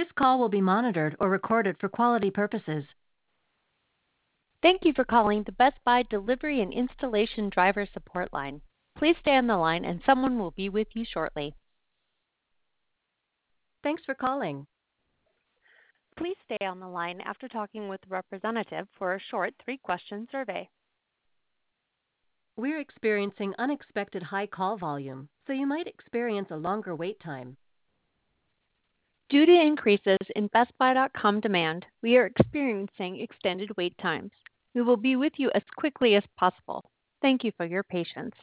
This call will be monitored or recorded for quality purposes. Thank you for calling the Best Buy Delivery and Installation Driver Support Line. Please stay on the line and someone will be with you shortly. Thanks for calling. Please stay on the line after talking with the representative for a short 3-question survey. We're experiencing unexpected high call volume, so you might experience a longer wait time. Due to increases in BestBuy.com demand, we are experiencing extended wait times. We will be with you as quickly as possible. Thank you for your patience.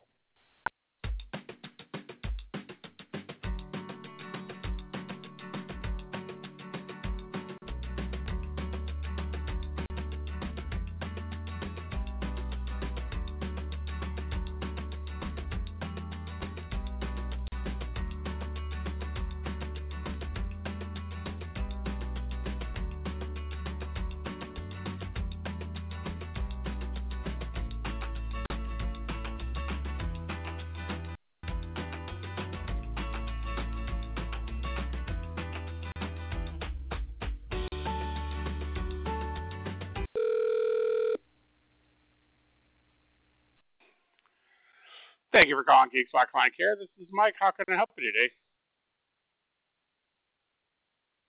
Thank you for calling Geeks Client Care. This is Mike. How can I help you today?